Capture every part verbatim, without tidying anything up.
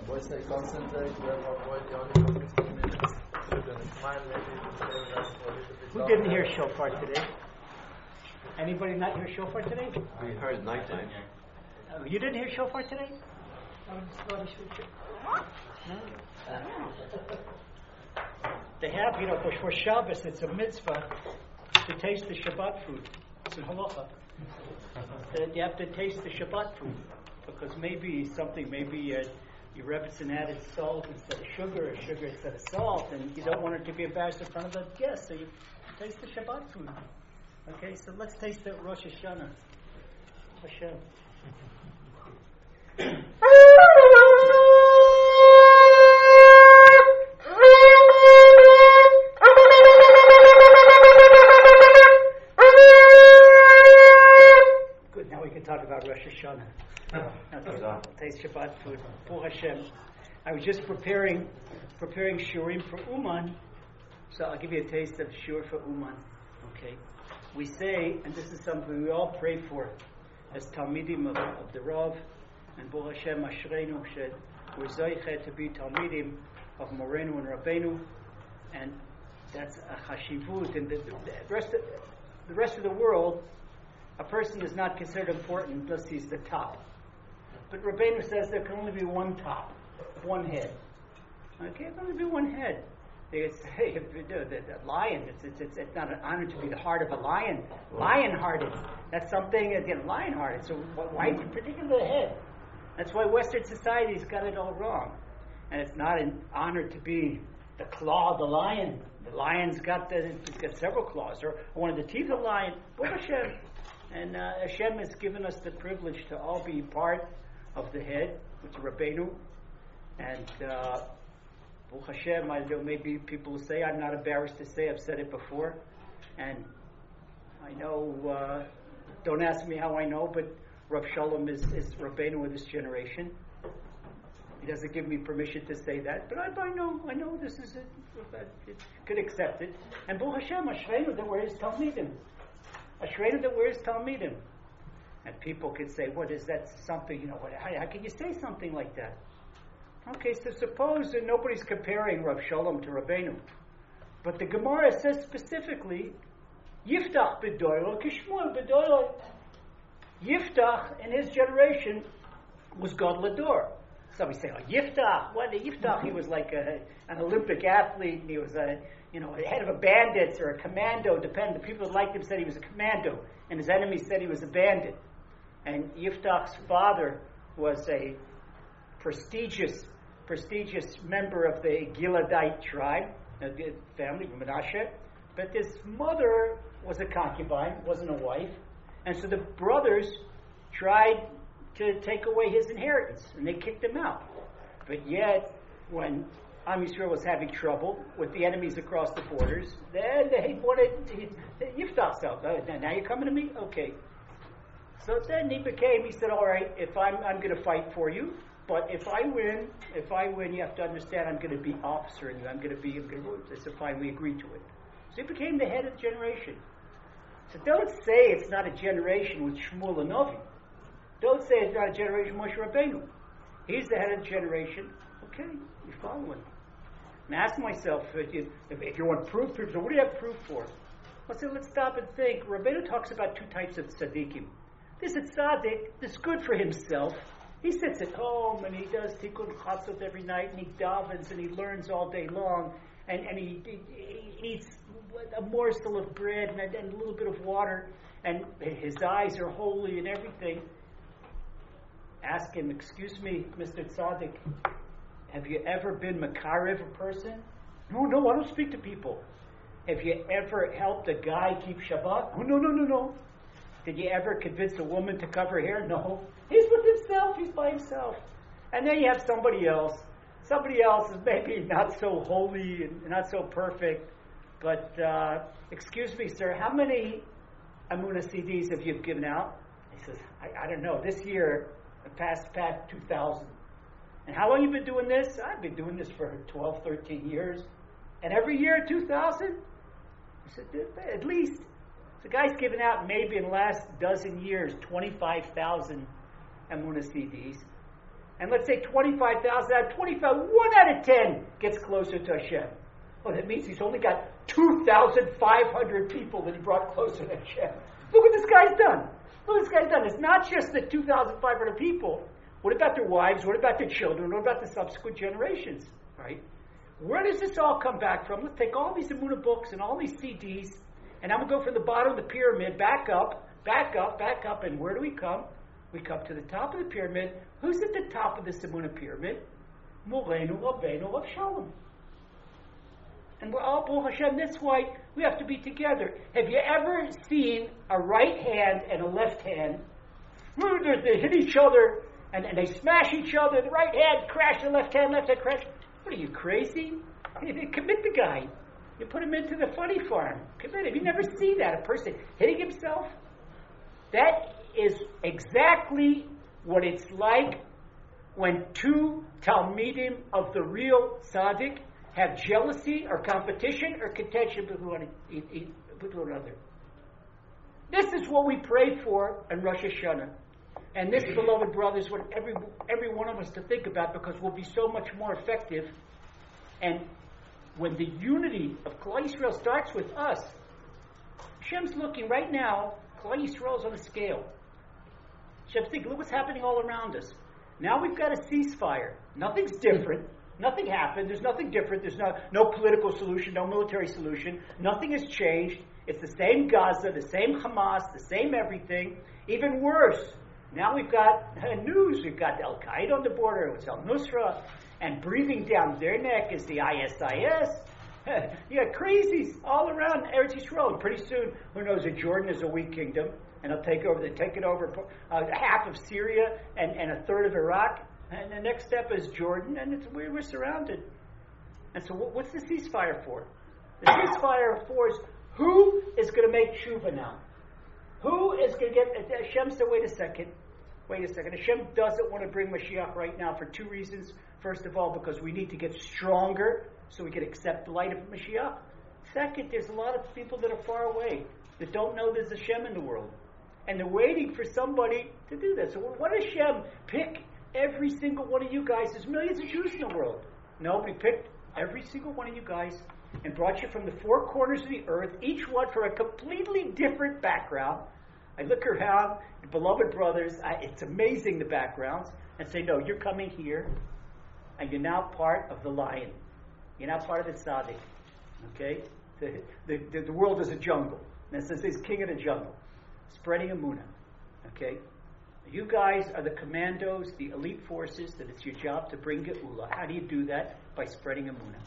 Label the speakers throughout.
Speaker 1: boy say concentrate, we have avoid the only fifteen minutes. We're going to smile maybe to stay with us for a little bit.
Speaker 2: Who didn't hear shofar today? Anybody not hear shofar today?
Speaker 3: We heard nighttime.
Speaker 2: Uh, you didn't hear shofar today? No. They have, you know, for Shabbos, it's a mitzvah to taste the Shabbat food. It's in halacha. That you have to taste the Shabbat food because maybe something, maybe uh, your Rebbetzin added salt instead of sugar, or sugar instead of salt, and you don't want it to be embarrassed in front of the guests, so you taste the Shabbat food. Okay, so let's taste the Rosh Hashanah. Hashem. Good, now we can talk about Rosh Hashanah. Okay, taste Shabbat food. Baruch Hashem. I was just preparing preparing shurim for Uman, so I'll give you a taste of shur for Uman. Okay, we say, and this is something we all pray for as Talmidim of, of the Rav, and Baruch Hashem Ashreinu, shed we're zoichet to be Talmidim of Morenu and Rabbeinu, and that's a chashivut. And the, the rest of the rest of the world, a person is not considered important unless he's the top. But Rabbeinu says there can only be one top, one head. Okay, there can only be one head. They say, if you do, the, the lion, it's, it's, it's, it's not an honor to be the heart of a lion. Lion-hearted. That's something, again, lion-hearted. So why particularly the head? That's why Western society's got it all wrong. And it's not an honor to be the claw of the lion. The lion's got, the, it's got several claws. Or one of the teeth of the lion. Baruch Hashem. And uh, Hashem has given us the privilege to all be part of the head, which is Rabbeinu. And uh, Baruch Hashem, I know maybe people will say, I'm not embarrassed to say, I've said it before. And I know, uh, don't ask me how I know, but Rav Shalom is, is Rabbeinu of this generation. He doesn't give me permission to say that, but I, I know, I know this is it. It could accept it. And Baruch Hashem, Ashreinu, that we're his Talmidim. Ashreinu, that we're his Talmidim. And people could say, what is that something, you know, what, how, how can you say something like that? Okay, so suppose that nobody's comparing Rav Shalom to Rabbeinu. But the Gemara says specifically, Yiftach b'doilo, Kishmuel b'doilo. Yiftach, in his generation, was Gadol Hador. So we say, oh, Yiftach, what? Yiftach, he was like a, an Olympic athlete, and he was a, you know, head of a bandits or a commando, depending. The people that liked him said he was a commando, and his enemies said he was a bandit. And Yiftach's father was a prestigious, prestigious member of the Gileadite tribe, a family from Menashe. But his mother was a concubine, wasn't a wife. And so the brothers tried to take away his inheritance, and they kicked him out. But yet, when Am Yisrael was having trouble with the enemies across the borders, then they wanted Yiftach's out. Now you're coming to me? Okay. So then he became, he said, all right, if I'm I'm going to fight for you, but if I win, if I win, you have to understand I'm going to be officer in you. I'm going to be, I'm going to, I said, fine, we agreed to it. So he became the head of the generation. So don't say it's not a generation with Shmuel and Novi. Don't say it's not a generation with Moshe Rabbeinu. He's the head of the generation. Okay, you follow him. And ask myself, if you, if, if you want proof, proof, so what do you have proof for? Well, so let's stop and think. Rabbeinu talks about two types of tzaddikim. There's a tzaddik that's good for himself. He sits at home and he does tikkun chatzot every night and he davens and he learns all day long and, and he, he, he eats a morsel of bread and a, and a little bit of water and his eyes are holy and everything. Ask him, excuse me, Mister Tzaddik, have you ever been makarev a person? No, no, I don't speak to people. Have you ever helped a guy keep Shabbat? Oh, no, no, no, no. Did you ever convince a woman to cover her hair? No. He's with himself. He's by himself. And then you have somebody else. Somebody else is maybe not so holy and not so perfect. But, uh, excuse me, sir, how many Amunah C Ds have you given out? He says, I, I don't know. This year, past, past two thousand. And how long have you been doing this? I've been doing this for twelve, thirteen years. And every year, two thousand? I said, at least. The guy's given out maybe in the last dozen years twenty-five thousand Amunah C Ds. And let's say twenty-five thousand out of twenty-five, one out of ten gets closer to Hashem. Well, that means he's only got two thousand five hundred people that he brought closer to Hashem. Look what this guy's done. Look what this guy's done. It's not just the two thousand five hundred people. What about their wives? What about their children? What about the subsequent generations? Right? Where does this all come back from? Let's take all these Emunah books and all these C Ds, and I'm going to go from the bottom of the pyramid, back up, back up, back up, and where do we come? We come to the top of the pyramid. Who's at the top of this Emunah pyramid? Moreinu Rabbeinu Rav Shalom. And we're all Baruch Hashem. That's why we have to be together. Have you ever seen a right hand and a left hand? They hit each other and, and they smash each other. The right hand crash, the left hand, left hand crash. What are you, crazy? Commit the guy. You put him into the funny farm. Commit him. You never see that, a person hitting himself. That is exactly what it's like when two Talmidim of the real tzaddik have jealousy or competition or contention with one, with one another. This is what we pray for in Rosh Hashanah. And this, beloved brothers, what every every one of us to think about, because we'll be so much more effective. And when the unity of Klal Yisrael starts with us, Hashem's looking right now, Klal Yisrael's on a scale. Hashem's thinking, look what's happening all around us. Now we've got a ceasefire. Nothing's different. Nothing happened. There's nothing different. There's no, no political solution, no military solution. Nothing has changed. It's the same Gaza, the same Hamas, the same everything. Even worse, now we've got uh, news. We've got Al Qaeda on the border. It's Al Nusra. And breathing down their neck is the I S I S. You got crazies all around Eretz Yisrael. And pretty soon, who knows, if Jordan is a weak kingdom, and they'll take over, they take it over uh, half of Syria and, and a third of Iraq. And the next step is Jordan, and it's, we're, we're surrounded. And so what, what's the ceasefire for? The ceasefire for is, who is going to make tshuva now? Who is going to get... Hashem said, wait a second. Wait a second. Hashem doesn't want to bring Mashiach right now for two reasons. First of all, because we need to get stronger so we can accept the light of Mashiach. Second, there's a lot of people that are far away that don't know there's a Hashem in the world. And they're waiting for somebody to do that. So what does Hashem pick every single one of you guys? There's millions of Jews in the world. No, he picked every single one of you guys and brought you from the four corners of the earth, each one for a completely different background. I look around, beloved brothers, I, it's amazing the backgrounds, and say, no, you're coming here, and you're now part of the lion. You're now part of the tzaddik. Okay? The, the, the, the world is a jungle. And it says he's king of the jungle. Spreading Emunah. Okay? You guys are the commandos, the elite forces, that it's your job to bring Geula. How do you do that? By spreading Emunah.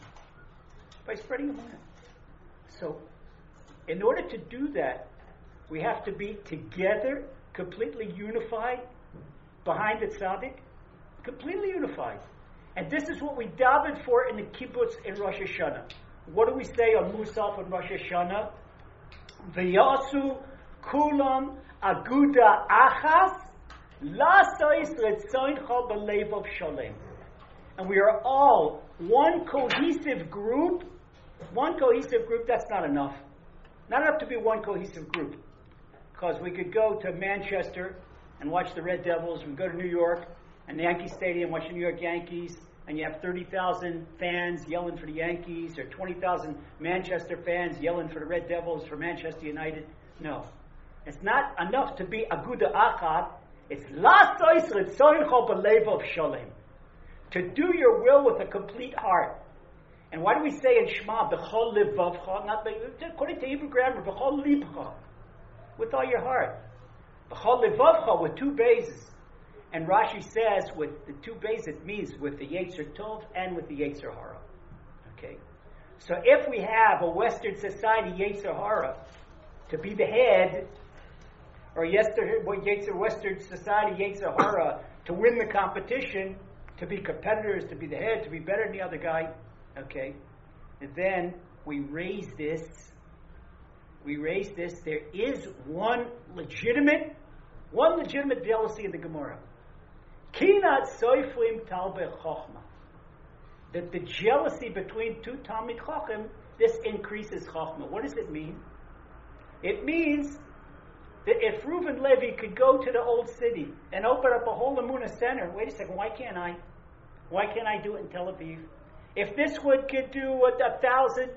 Speaker 2: By spreading Emunah. So, in order to do that, we have to be together, completely unified, behind the tzaddik, completely unified. And this is what we davened for in the kibbutz in Rosh Hashanah. What do we say on Musaf on Rosh Hashanah? V'yasu kulam aguda achas lasois retzoincha b'levav shalem. And we are all one cohesive group. One cohesive group, that's not enough. Not enough to be one cohesive group. Because we could go to Manchester and watch the Red Devils. We could go to New York and the Yankee Stadium, watch the New York Yankees, and you have thirty thousand fans yelling for the Yankees, or twenty thousand Manchester fans yelling for the Red Devils, for Manchester United. No. It's not enough to be aguda achat. It's lasois retzoincha b'levav shalem. To do your will with a complete heart. And why do we say in Shema, b'chol livavcha, not according to Hebrew grammar, b'chol libcha, with all your heart. B'chol livavcha, with two bases. And Rashi says, with the two bases, it means with the Yetzer Tov and with the Yetzer Hara. Okay? So if we have a Western society Yetzer Hara to be the head, or Yetzer, Western society Yetzer Hara to win the competition, to be competitors, to be the head, to be better than the other guy, okay? And then we raise this, we raise this, there is one legitimate, one legitimate jealousy in the Gemara. Kinat soiflim talbe chochma. That the jealousy between two Talmid Chacham, this increases chochma. What does it mean? It means that if Reuven Levi could go to the old city and open up a whole Emunah center, wait a second, why can't I? Why can't I do it in Tel Aviv? If this would could do a, a thousand,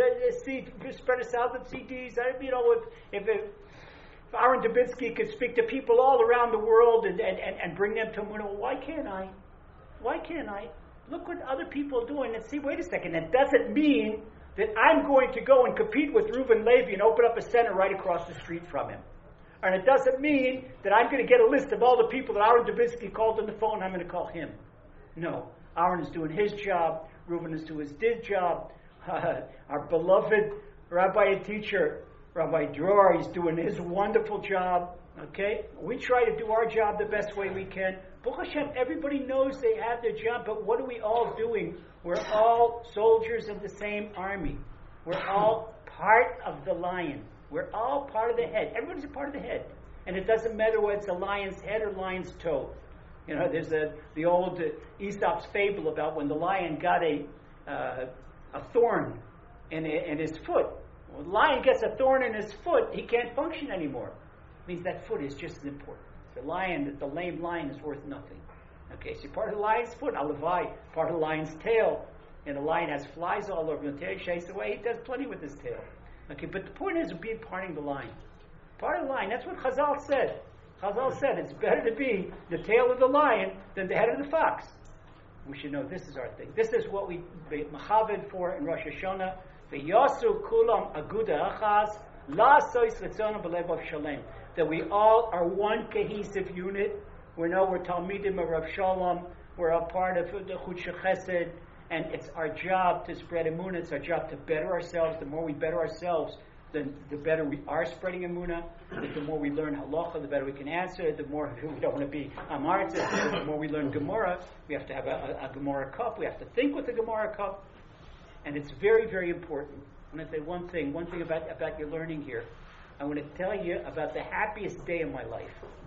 Speaker 2: C, spread a thousand C Ds, I, you know, if if, if Aaron Dubinsky could speak to people all around the world and, and, and, and bring them to Emunah, well, why can't I? Why can't I? Look what other people are doing and see, wait a second, that doesn't mean that I'm going to go and compete with Reuven Levi and open up a center right across the street from him. And it doesn't mean that I'm going to get a list of all the people that Aaron Dubinsky called on the phone and I'm going to call him. No. Aaron is doing his job. Reuven is doing his job. Uh, our beloved rabbi and teacher, Rabbi Dror, he's doing his wonderful job. Okay? We try to do our job the best way we can. Baruch Hashem, everybody knows they have their job, but what are we all doing? We're all soldiers of the same army. We're all part of the lion. We're all part of the head. Everybody's a part of the head. And it doesn't matter whether it's a lion's head or lion's toe. You know, there's a, the old uh, Aesop's fable about when the lion got a uh, a thorn in, a, in his foot. When the lion gets a thorn in his foot, he can't function anymore. It means that foot is just as important. The lion, the lame lion is worth nothing. Okay, so part of the lion's foot, alavai, part of the lion's tail. And the lion has flies all over him. The tail chased away. He does plenty with his tail. Okay, but the point is be parting the line. Part of the line. That's what Chazal said. Chazal said it's better to be the tail of the lion than the head of the fox. We should know this is our thing. This is what we be machaved for in Rosh Hashanah. V'yasu kulam aguda achaz la sois ritzona b'levav shalem. That we all are one cohesive unit. We know we're Talmidim of Rav Shalom. We're a part of the Chut Shechesed. And it's our job to spread Emunah. It's our job to better ourselves. The more we better ourselves, then the better we are spreading Emunah. The more we learn Halacha, the better we can answer. The more we don't want to be Amartzis. The more we learn Gemara, we have to have a, a, a Gemara cup. We have to think with the Gemara cup. And it's very, very important. I want to say one thing. One thing about, about your learning here. I want to tell you about the happiest day of my life.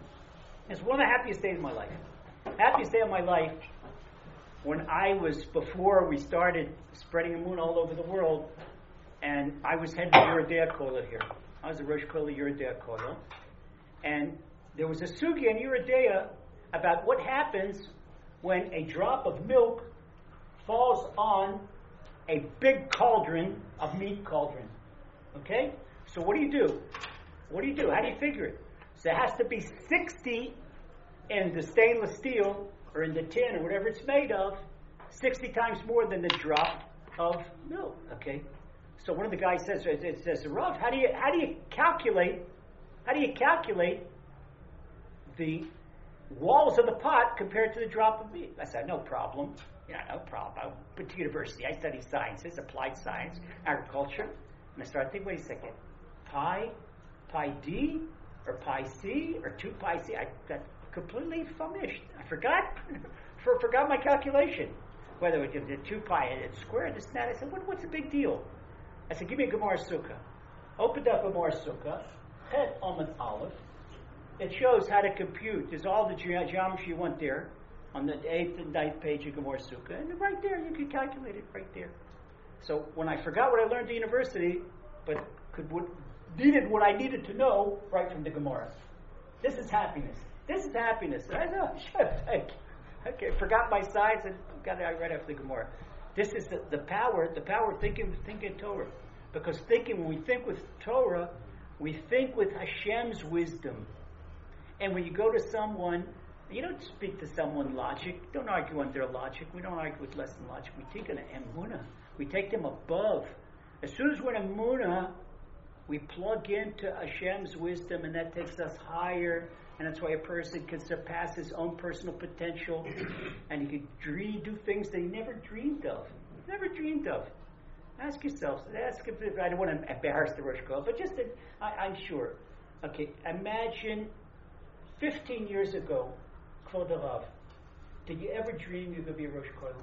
Speaker 2: It's one of the happiest days of my life. Happiest day of my life when I was, before we started spreading Emunah all over the world, and I was head of Yeridea Kola here. I was the Rosh Kola Yeridea Kola. And there was a sugya in Yeridea about what happens when a drop of milk falls on a big cauldron of meat cauldron. Okay? So what do you do? What do you do? How do you figure it? So it has to be sixty in the stainless steel or in the tin or whatever it's made of, sixty times more than the drop of milk. Okay? So one of the guys says, it says, Rav, how do you how do you calculate how do you calculate the walls of the pot compared to the drop of meat? I said, no problem. Yeah, no problem. I went to university. I studied sciences, applied science, agriculture. And I started thinking, wait a second. Pi, pi D, or pi C, or two pi C. I got completely famished. I forgot, for, forgot my calculation. Whether it was two pi and it's square, this and that. I said, what, what's the big deal? I said, give me a Gemara Sukkah. Opened up a Gemara Sukkah, Het Amud Aleph. It shows how to compute. There's all the ge- geometry you want there on the eighth and ninth page of Gemara Sukkah. And right there, you can calculate it right there. So when I forgot what I learned at university, but could would, needed what I needed to know right from the Gemara. This is happiness. This is happiness. And I know, thank you. Okay, forgot my science and got it right after the Gemara. This is the, the power, the power of thinking, thinking Torah. Because thinking, when we think with Torah, we think with Hashem's wisdom. And when you go to someone, you don't speak to someone logic. Don't argue on their logic. We don't argue with less than logic. We take an emunah. We take them above. As soon as we're in emunah, we plug into Hashem's wisdom, and that takes us higher. And that's why a person can surpass his own personal potential, and he can dream, do things that he never dreamed of. Never dreamed of. Ask yourselves. Ask if, I don't want to embarrass the Rosh Kollel, but just that I, I'm sure. Okay, imagine fifteen years ago, Kvod Rav, did you ever dream you could be a Rosh Kollel?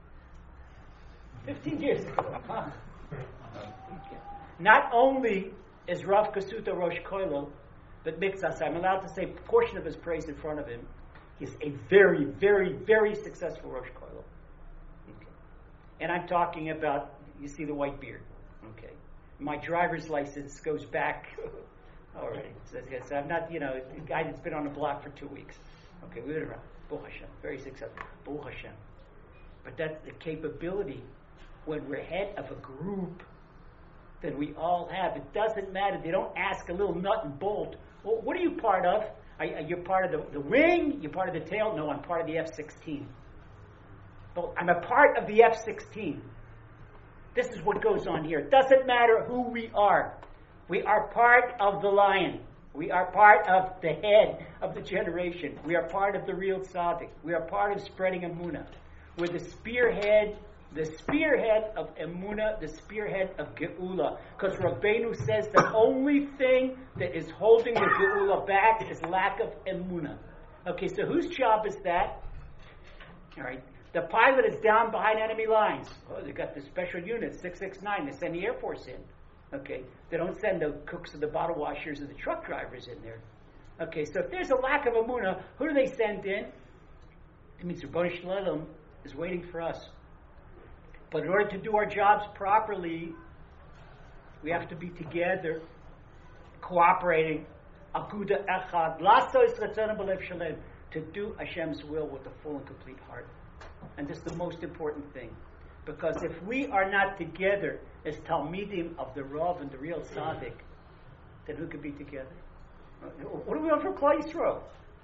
Speaker 2: Fifteen years ago, huh? Okay. Not only is Rav Kasuta Rosh Kollel, but Mikzas, I'm allowed to say a portion of his praise in front of him. He's a very, very, very successful Rosh Kollel. Okay. And I'm talking about, you see the white beard. Okay. My driver's license goes back already. So, so I'm not, you know, a guy that's been on the block for two weeks. Okay, we've been around. Baruch Hashem, very successful. Baruch Hashem. But that's the capability when we're head of a group that we all have. It doesn't matter. They don't ask a little nut and bolt. Well, what are you part of? Are, are you part of the, the wing? You're part of the tail? No, I'm part of the F sixteen. But I'm a part of the F sixteen. This is what goes on here. It doesn't matter who we are. We are part of the lion. We are part of the head of the generation. We are part of the real tzaddik. We are part of spreading emunah. We're the spearhead, the spearhead of emunah, the spearhead of geula. Because Rabbeinu says the only thing that is holding the geula back is lack of emunah. Okay, so whose job is that? All right. The pilot is down behind enemy lines. Oh, they got the special unit, six six nine. They send the Air Force in. Okay, they don't send the cooks or the bottle washers or the truck drivers in there. Okay, so if there's a lack of emunah, who do they send in? It means Rebbeinu Shalom is waiting for us. But in order to do our jobs properly, we have to be together, cooperating. Aguda echad, lasos ratzon b'lev shalem, to do Hashem's will with a full and complete heart. And this is the most important thing. Because if we are not together as Talmidim of the Rav and the real Tzaddik, then who could be together? What do we want from Klal Yisrael?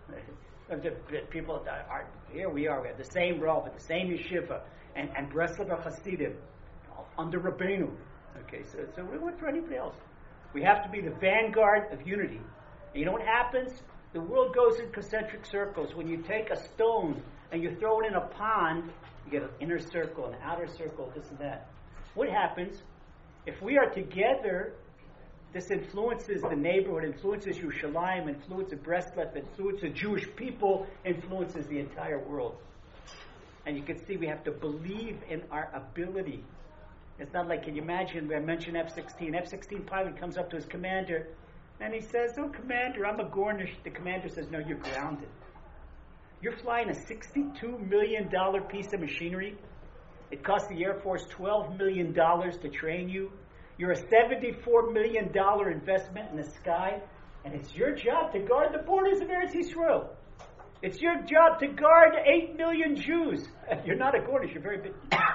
Speaker 2: The people that are here, we are. We have the same Rav, the same yeshiva, and and Breslev Hasidim under Rabbeinu. Okay, so so we want for anybody else. We have to be the vanguard of unity. And you know what happens? The world goes in concentric circles. When you take a stone and you throw it in a pond, you get an inner circle, an outer circle, this and that. What happens? If we are together, this influences the neighborhood, influences Yerushalayim, influences Breslev, influences Jewish people, influences the entire world. And you can see we have to believe in our ability. It's not like, can you imagine, I mentioned F sixteen. F sixteen pilot comes up to his commander, and he says, oh, Commander, I'm a Gornish. The commander says, no, you're grounded. You're flying a sixty-two million dollars piece of machinery. It cost the Air Force twelve million dollars to train you. You're a seventy-four million dollars investment in the sky. And it's your job to guard the borders of Eretz Yisrael. It's your job to guard eight million Jews. You're not a Gornish, you're very big.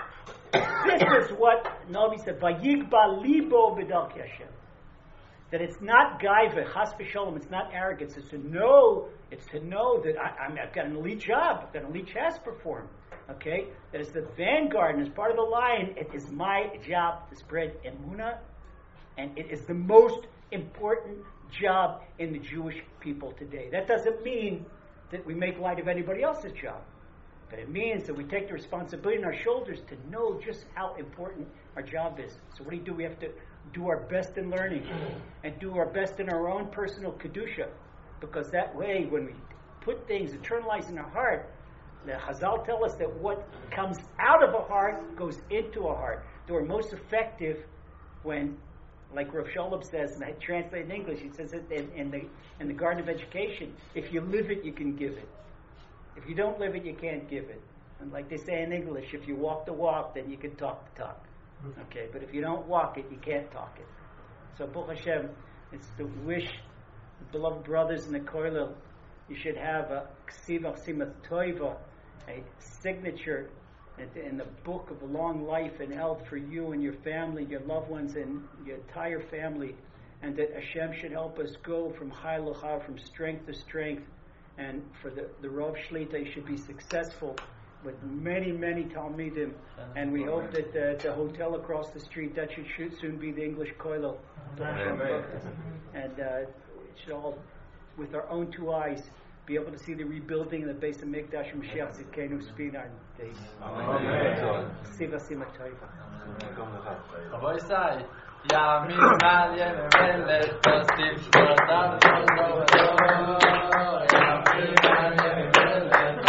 Speaker 2: This is what Navi said, Vayigba libo b'darkei Hashem. That it's not gaiva, chas v'sholom, it's not arrogance. It's to know, it's to know that I, I'm, I've got an elite job, I've got an elite task to perform. Okay? That is the vanguard, and as part of the lion, it is my job to spread emunah, and it is the most important job in the Jewish people today. That doesn't mean that we make light of anybody else's job. But it means that we take the responsibility on our shoulders to know just how important our job is. So what do you do? We have to do our best in learning and do our best in our own personal kedusha. Because that way, when we put things, internalize in our heart, the Chazal tell us that what comes out of a heart goes into a heart. They are most effective when, like Rav Shalom says, and I translate in English, he says it in, in the in the Garden of Education, if you live it, you can give it. If you don't live it, you can't give it. And like they say in English, if you walk the walk, then you can talk the talk. Okay, but if you don't walk it, you can't talk it. So Baruch Hashem, it's to wish the beloved brothers in the Koilel, you should have a ksiva simat toiva, a signature in the book of long life and health for you and your family, your loved ones, and your entire family, and that Hashem should help us go from chai l'chai, from strength to strength, and for the, the Rav Shlita should be successful with many, many Talmidim, and we hope that uh, the hotel across the street, that should, should soon be the English Koilel. And uh, it should all, with our own two eyes, be able to see the rebuilding of the base of Mikdash and Mashiach Zidkenu speed our days. Amen. Siva Sima Taiva.
Speaker 1: Rabbi Isai, Yamin Mal Yemen Let Tostiv Shvatam Shvatam Yamin Mal Yemen Let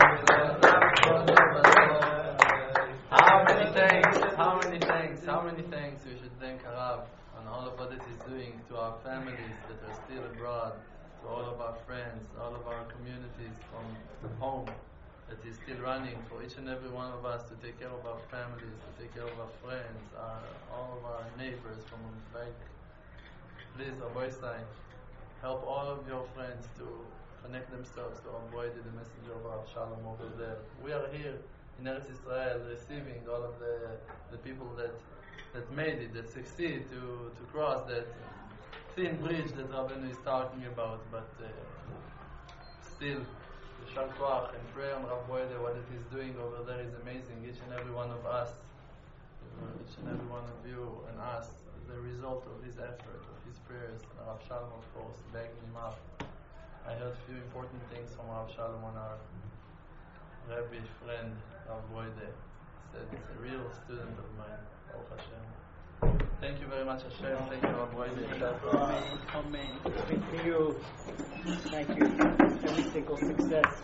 Speaker 1: How many thanks, how many thanks, how many thanks we should thank Harav on all of what it is doing to our families that are still abroad, to all of our friends, all of our communities from home that is still running, for each and every one of us to take care of our families, to take care of our friends, our, all of our neighbors from back. Please, Rabbi Isai, help all of your friends to connect themselves to Rav Broide, the messenger of Rav Shalom over there. We are here in Eretz Israel receiving all of the the people that that made it, that succeed to, to cross that thin bridge that Rabbeinu is talking about, but uh, still, Yeshar Koach and pray on Rav Broide, what it is doing over there is amazing. Each and every one of us, each and every one of you and us, the result of his effort, of his prayers, and Rav Shalom, of course, backing him up. I heard a few important things from Rav Shalom on our Rebbe friend, Rav Broide. Said he's a real student of mine. Baruch Hashem. Thank you very much, Hashem. Thank you, Rav Broide.
Speaker 2: Amen. Amen. Thank you. Thank you. Every single success.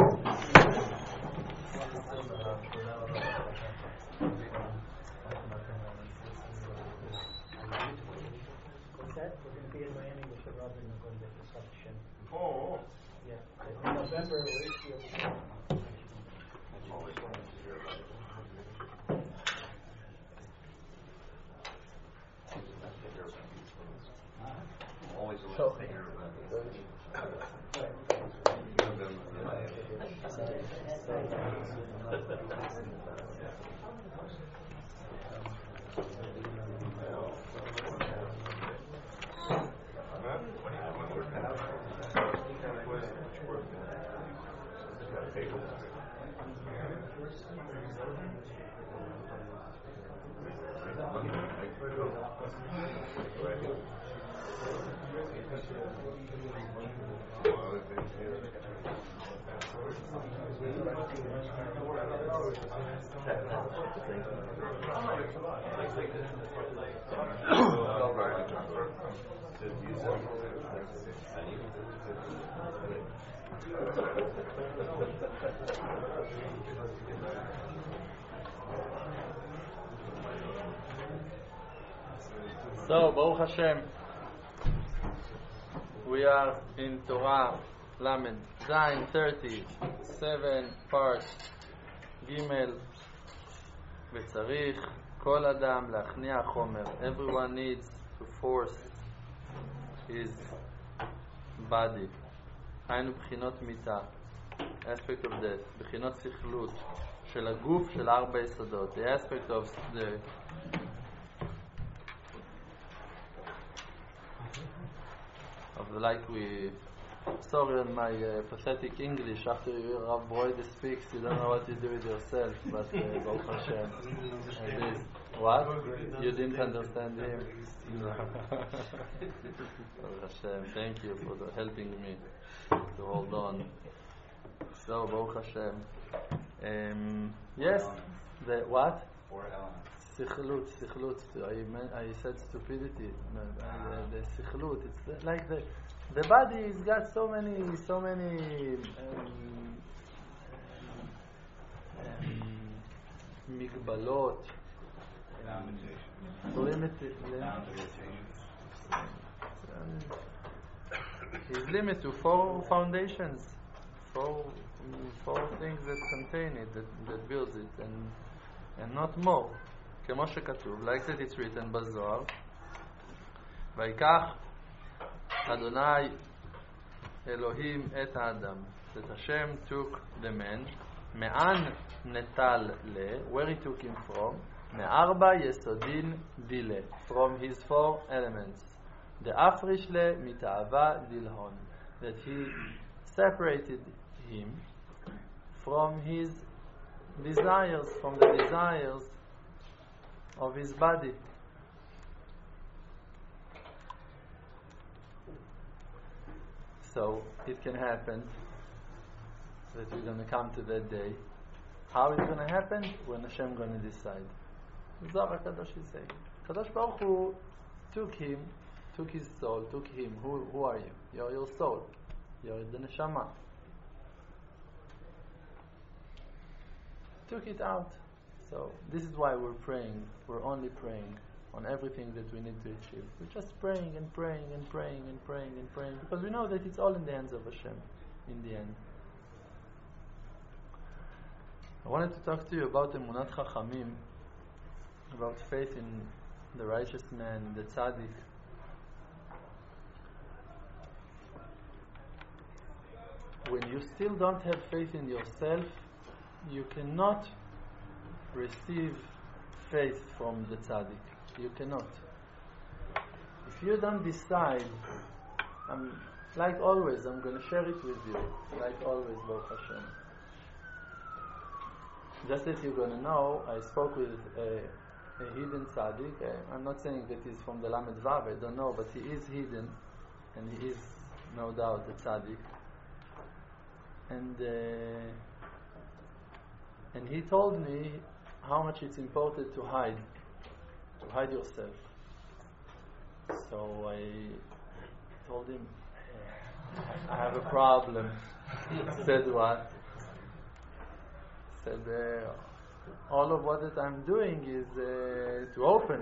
Speaker 2: What's that? We're going to be in Miami with the Rabbi and we're going to get this Hashem.
Speaker 3: Oh.
Speaker 2: Yeah. In November, we're here.
Speaker 3: Always wanted to hear about it. Always wanted to hear about it.
Speaker 1: So, Baruch Hashem, we are in Torah Lamed Zayin thirty, seven parts, Gimel, וצריך כל אדם להכניע חומר. Everyone needs to force his body. היינו בחינות מיתה, aspect of death, בחינות סכלות של הגוף של ארבע יסודות. The aspect of the of the, like we sorry on my uh, pathetic English. After you hear Rav Broide speaks, you don't know what to do with yourself, but uh, Baruch Hashem, at least. What? You didn't understand him? Baruch Hashem, thank you for the helping me to hold on. So, Baruch Hashem. Um, yes, the what?
Speaker 3: Four elements.
Speaker 1: Sikhlut, sikhlut. I, meant, I said stupidity. No, the, the sikhlut. It's like the the body has got so many, so many um, um, migbalot, limited. He's limited to four foundations, four four things that contain it, that, that builds it, and and not more. כמו שכתוב, like that it's written בזוהר, ויקח אדוני אלוהים את האדם, that Hashem took the man, מאן נטל ל, where he took him from, מארבע יסודין דילה, from his four elements, דאפריש ל מתאווה דילהון, that he separated him from his desires, from the desires of his body. So it can happen that we're going to come to that day. How it's going to happen? When Hashem going to decide. Zohar HaKadosh is saying. Kadosh Baruch Hu took him, took his soul, took him. Who, who are you? You're your soul. You're the neshama. Took it out. So this is why we're praying. We're only praying on everything that we need to achieve. We're just praying and praying and praying and praying and praying because we know that it's all in the hands of Hashem in the end. I wanted to talk to you about Emunat Chachamim, about faith in the righteous man, the tzaddik. when you still don't have faith in yourself, you cannot receive faith from the tzaddik. You cannot. If you don't decide, I'm, like always, I'm going to share it with you. Like always, Baruch Hashem. Just that you're going to know, I spoke with a, a hidden tzaddik. I, I'm not saying that he's from the Lamed Vav, I don't know, but he is hidden, and he is no doubt a tzaddik. And uh, and he told me how much it's important to hide, to hide yourself. So I told him, I have a problem. He said, what? He said, uh, all of what that I'm doing is uh, to open.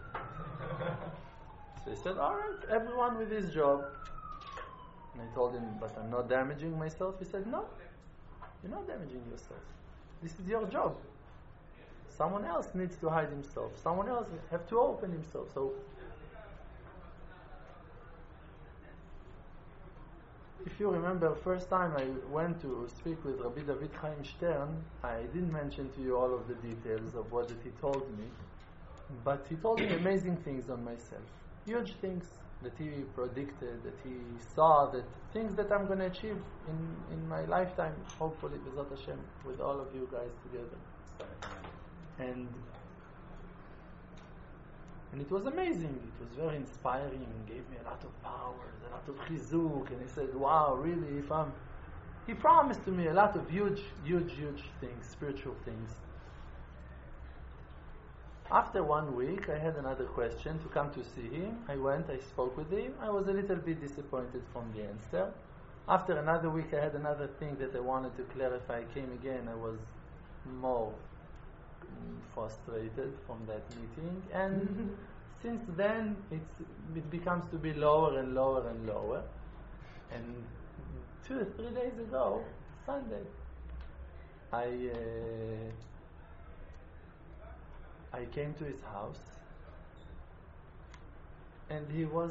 Speaker 1: So he said, all right, everyone with his job. And I told him, but I'm not damaging myself. He said, no, you're not damaging yourself. This is your job. Someone else needs to hide himself. Someone else have to open himself. So, if you remember, first time I went to speak with Rabbi David Chaim Stern, I didn't mention to you all of the details of what that he told me, but he told me amazing things on myself, huge things that he predicted, that he saw, that things that I'm going to achieve in, in my lifetime, hopefully, B'ezrat Hashem, with all of you guys together. And and it was amazing. It was very inspiring. He gave me a lot of powers, a lot of chizuk, and he said, wow, really, if I'm... He promised to me a lot of huge, huge, huge things, spiritual things. After one week, I had another question to come to see him. I went, I spoke with him. I was a little bit disappointed from the answer. After another week, I had another thing that I wanted to clarify. I came again, I was more frustrated from that meeting. And since then, it's, it becomes to be lower and lower and lower. And two or three days ago, Sunday, I... Uh, I came to his house, and he was,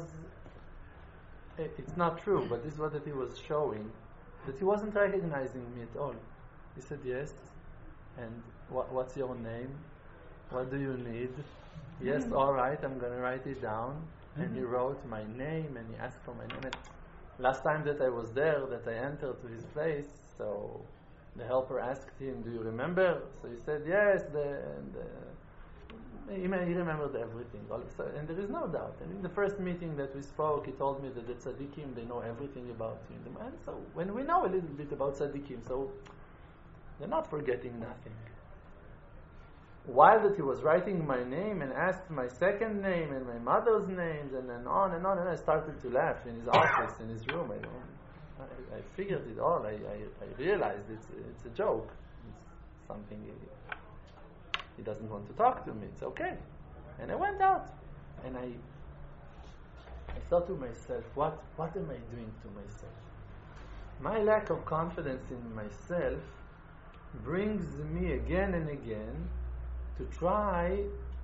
Speaker 1: it's not true, but this is what that he was showing, that he wasn't recognizing me at all. He said, yes, and what, what's your name? What do you need? Yes, all right, I'm going to write it down. And he wrote my name, and he asked for my name. And last time that I was there, that I entered to his place, so the helper asked him, do you remember? So he said, yes, the... the He, he remembered everything, also, and there is no doubt. And in the first meeting that we spoke, he told me that the tzaddikim, they know everything about him. And so, when we know a little bit about tzaddikim, so they're not forgetting nothing. While that he was writing my name and asked my second name and my mother's names, and then on and on, and I started to laugh in his office, in his room. I, I, I figured it all. I, I, I realized it's it's a joke. It's something. He doesn't want to talk to me. It's okay. And I went out, and I I thought to myself, what what am I doing to myself? My lack of confidence in myself brings me again and again to try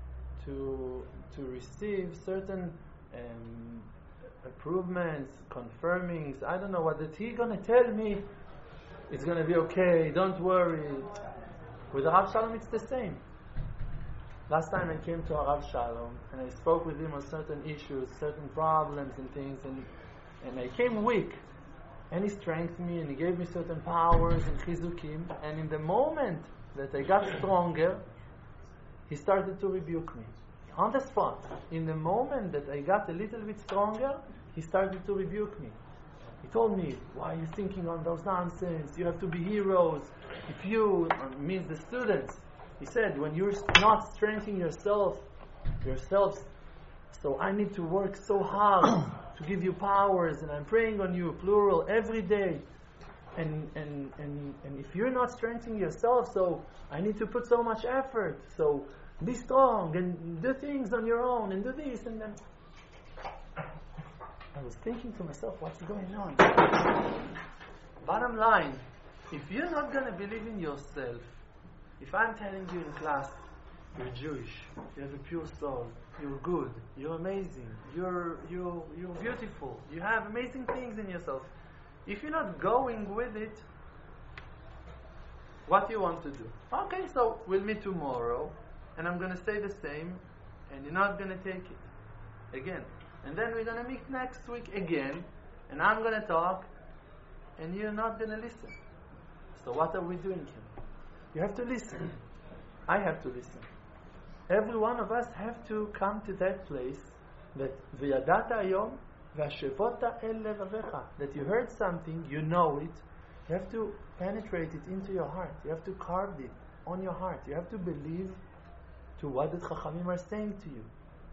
Speaker 1: to to receive certain um, improvements, confirmings. I don't know what that he's gonna tell me. It's gonna be okay. Don't worry. With Rav Shalom, it's the same. Last time I came to Rav Shalom and I spoke with him on certain issues, certain problems and things, and and I came weak, and he strengthened me and he gave me certain powers and chizukim, and in the moment that I got stronger, he started to rebuke me on the spot. In the moment that I got a little bit stronger, he started to rebuke me. He told me, why are you thinking on those nonsense? You have to be heroes. If you, uh, means the students, he said, when you're not strengthening yourself, yourselves, so I need to work so hard to give you powers, and I'm praying on you, plural, every day. And, and, and, and if you're not strengthening yourself, so I need to put so much effort. So be strong and do things on your own and do this and then. I was thinking to myself, what's going on? Bottom line, if you're not going to believe in yourself, if I'm telling you in class, you're Jewish, you have a pure soul, you're good, you're amazing, you're you're you're beautiful, you have amazing things in yourself. If you're not going with it, what do you want to do? Okay, so we'll meet tomorrow, and I'm going to say the same, and you're not going to take it again. And then we're going to meet next week again, and I'm going to talk, and you're not going to listen. So what are we doing here? You have to listen. I have to listen. Every one of us have to come to that place that v'yadata hayom v'ashevota el levavecha, that you heard something, you know it, you have to penetrate it into your heart. You have to carve it on your heart. You have to believe to what the Chachamim are saying to you.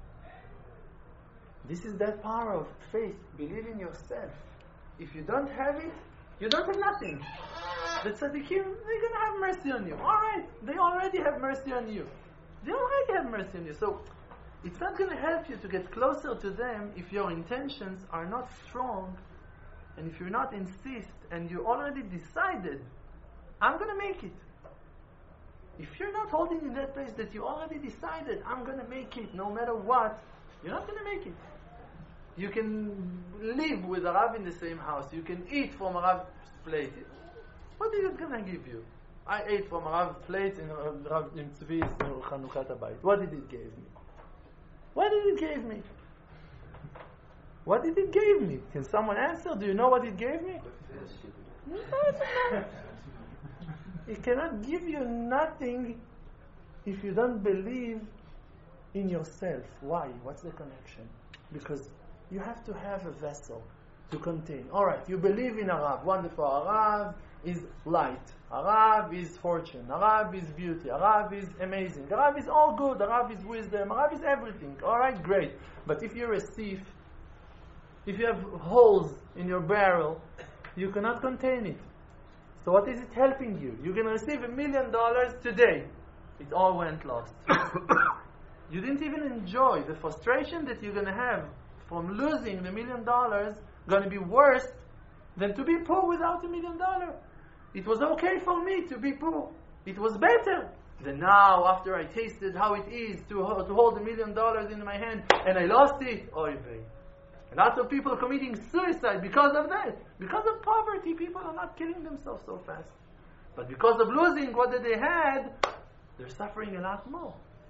Speaker 1: This is that power of faith. Believe in yourself. If you don't have it, you don't have nothing. The tzaddikim, they're going to have mercy on you. Alright, they already have mercy on you. They already have mercy on you. So, it's not going to help you to get closer to them if your intentions are not strong, and if you're not insist, and you already decided, I'm going to make it. If you're not holding in that place that you already decided, I'm going to make it no matter what, you're not going to make it. You can live with a Rav in the same house. You can eat from a Rav's plate. What is it going to give you? I ate from a Rav's plate in Rav in Tzvi's Chanukhat Habayit. What did it give me? What did it give me? What did it give me? Can someone answer? Do you know what it gave me? No, it's not. It cannot give you nothing if you don't believe in yourself. Why? What's the connection? Because you have to have a vessel to contain. Alright, you believe in a Rav. Wonderful. A Rav is light. A Rav is fortune. A Rav is beauty. A Rav is amazing. A Rav is all good. A Rav is wisdom. A Rav is everything. Alright, great. But if you're a thief, if you have holes in your barrel, you cannot contain it. So what is it helping you? You're going to receive a million dollars today. It all went lost. You didn't even enjoy the frustration that you're going to have from losing the million dollars, going to be worse than to be poor without a million dollars. It was okay for me to be poor. It was better than now, after I tasted how it is to, to hold a million dollars in my hand and I lost it. Oy vey. Lots of people committing suicide because of that. Because of poverty, people are not killing themselves so fast. But because of losing what they had, they're suffering a lot more.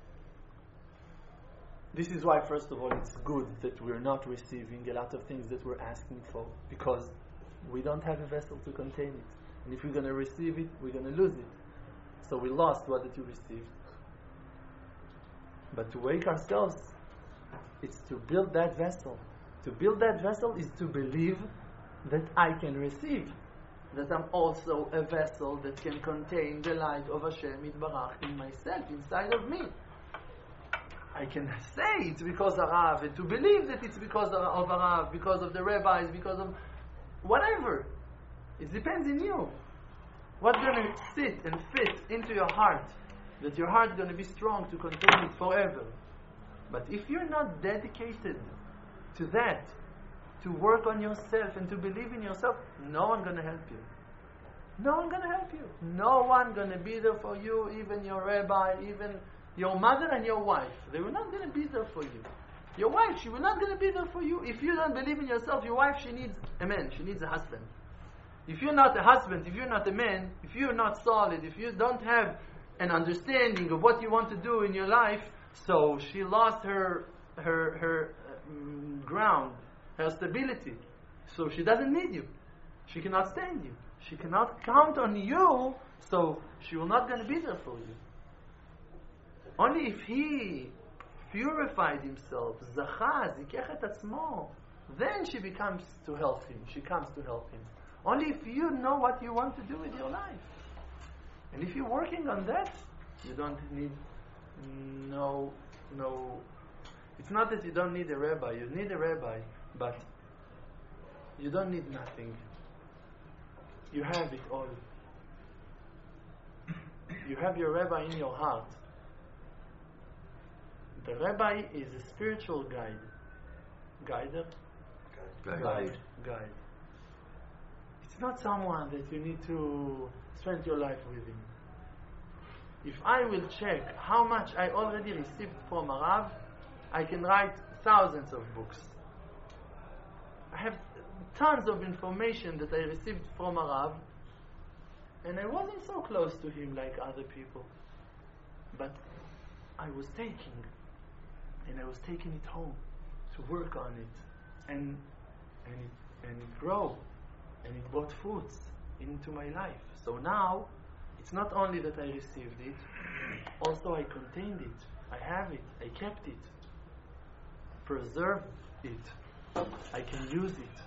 Speaker 1: This is why, first of all, it's good that we're not receiving a lot of things that we're asking for, because we don't have a vessel to contain it. And if we're going to receive it, we're going to lose it. So we lost what that you received. But to wake ourselves, it's to build that vessel. To build that vessel is to believe that I can receive, that I'm also a vessel that can contain the light of Hashem Yitbarach in myself, inside of me. I can say it's because of Rav, and to believe that it's because of, of Rav, because of the rabbis, because of whatever. It depends on you. What's going to sit and fit into your heart, that your heart is going to be strong to contain it forever. But if you're not dedicated to that, to work on yourself and to believe in yourself, no one's going to help you. No one's going to help you. No one going to be there for you, even your rabbi, even your mother and your wife. They were not going to be there for you. Your wife, she was not going to be there for you. If you don't believe in yourself, your wife, she needs a man. She needs a husband. If you're not a husband, if you're not a man, if you're not solid, if you don't have an understanding of what you want to do in your life, so she lost her her her um, ground, her stability. So she doesn't need you. She cannot stand you. She cannot count on you, so she will not going to be there for you. Only if he purified himself, zacha, zikech et atzmo, then she becomes to help him. She comes to help him. Only if you know what you want to do with your life. And if you're working on that, you don't need no, no, it's not that you don't need a rabbi. You need a rabbi, but you don't need nothing. You have it all. You have your rabbi in your heart. The rabbi is a spiritual guide. Guider?
Speaker 3: Guide.
Speaker 1: Guide. Guide. It's not someone that you need to spend your life with him. If I will check how much I already received from a Rav, I can write thousands of books. I have tons of information that I received from Arav, and I wasn't so close to him like other people. But I was taking, and I was taking it home to work on it, and and it, and it grew, and it brought fruits into my life. So now, it's not only that I received it, also I contained it, I have it, I kept it, preserved it, I can use it.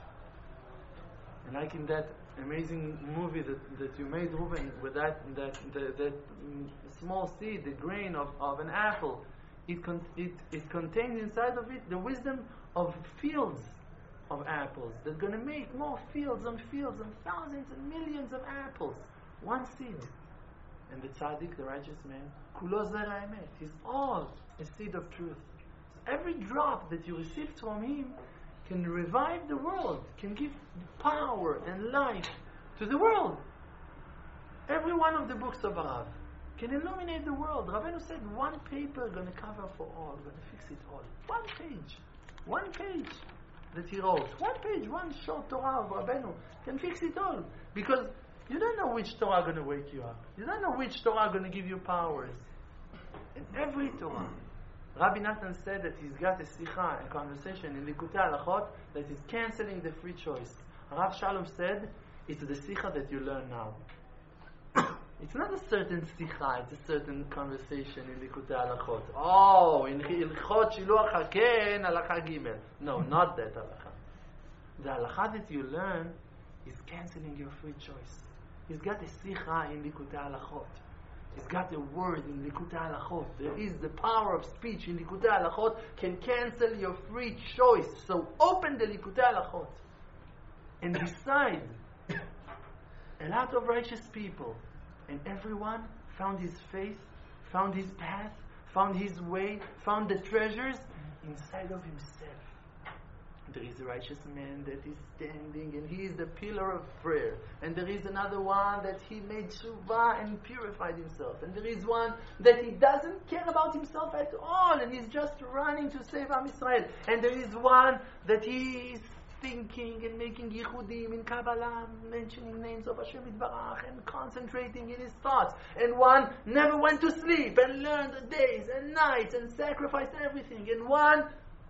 Speaker 1: And like in that amazing movie that, that you made, Ruben, with that that that, that mm, small seed, the grain of, of an apple, it, con- it it contains inside of it the wisdom of fields of apples that's going to make more fields and fields and thousands and millions of apples. One seed. And the tzaddik, the righteous man, kulo zera emet, he's all a seed of truth. So every drop that you received from him can revive the world, can give power and life to the world. Every one of the books of Arav can illuminate the world. Rabbeinu said one paper going to cover for all, going to fix it all. One page, one page that he wrote, one page, one short Torah of Rabbeinu can fix it all. Because you don't know which Torah going to wake you up. You don't know which Torah going to give you powers. In every Torah, Rabbi Nathan said that he's got a sicha, a conversation in Likutei Halachot that is cancelling the free choice. Rav Shalom said, it's the sicha that you learn now. It's not a certain sicha, it's a certain conversation in Likutei Halachot. Oh, in Hilchot Shiluach HaKen, Halacha Gimel. No, not that halacha. The halacha that you learn is cancelling your free choice. He's got a sicha in Likutei Halachot. He's got a word in Likutei Halachot. There is the power of speech in Likutei Halachot can cancel your free choice. So open the Likutei Halachot and decide. A lot of righteous people, and everyone found his faith, found his path, found his way, found the treasures inside of himself. There is a righteous man that is standing and he is the pillar of prayer. And there is another one that he made tshuva and purified himself. And there is one that he doesn't care about himself at all and he's just running to save Am Yisrael. And there is one that he is thinking and making yichudim in Kabbalah, mentioning names of Hashem Yitbarach and concentrating in his thoughts. And one never went to sleep and learned the days and nights and sacrificed everything. And one,